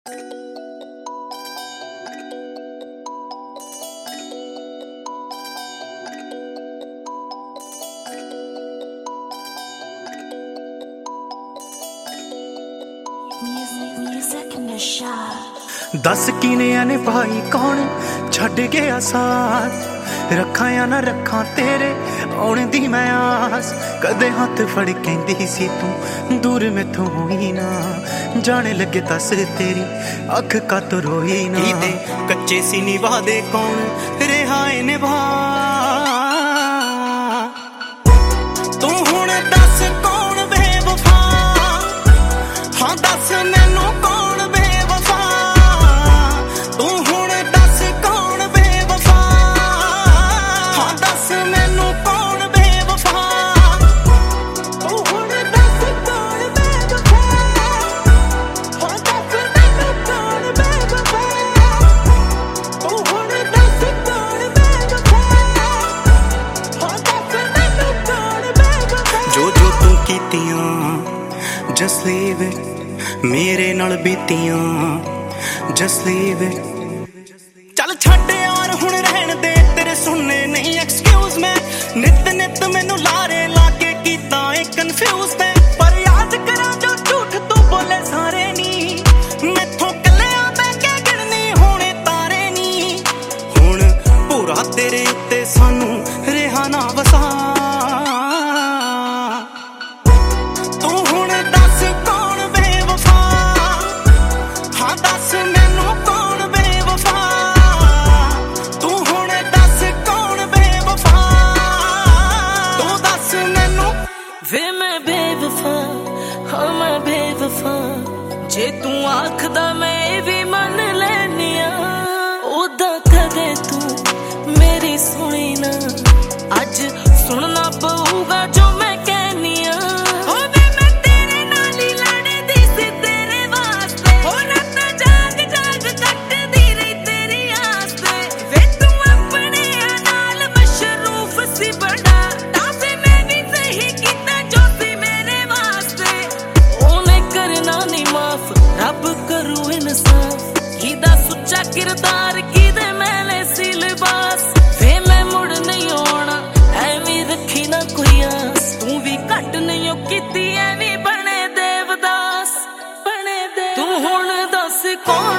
दस किने ने भाई कौन छड़ गया साथ रखा या ना रखा तेरे आने दी मैं आस कदे हाथ फड़ कहंदी सी तू दूर मैथों होई ना जाने लगे दस तेरी अख कत रोई ना कच्चे सी निभा दे कौन रिहाए निभा तू हुण दस कौन बेवफा हाँ दस मैनू कौन बेवफा तू हुण दस कौन बेवफा हाँ दस मैनू कौन बेवफा तू हुण दस कौन बेवफा हाँ दस मैनू कौन बेवफा तू हुण दस कौन बेवफा हाँ दस मैनू कौन बेवफा जो जो तू कीतियां just leave it मेरे नाल बीतियां just leave it चल छड्ड यार हुण रहन दे तेरे सुनने नहीं एक्सक्यूज मैं नित नित मैनू लारे लाके कीता ए कंफ्यूज मैं पर याद करा जो झूठ तू बोले सारे नी मैथों कल्लियां मैं क्या गिणनी होने तारे नी हुण पूरा तेरे उत्ते सानू रिहा ना वसा जे तू आखदा मैं भी मन लैनिया ओदा कदे तू मेरी सुनी ना अज सुनना पऊगा जो मैं कहनिया मैं तेरे नाल ही लड़दी सी तेरे वास्ते हो रातां जाग जाग कटदी रही तेरी आस्ते वे तू अपने नाल मशरूफ सी बड़ा तासे मैं भी सही कीता जो सी मेरे वास्ते ओने करना नहीं माफ रब करू इंसाफ किदा सुच्चा किरदार किदे मैले सी लिबास वे मैं मुड़ नहीं आना ऐवी रखी ना कोई आस तू भी घट नहीं हो कीती ऐवी बने देवदास बने दे तू हुण दस कौन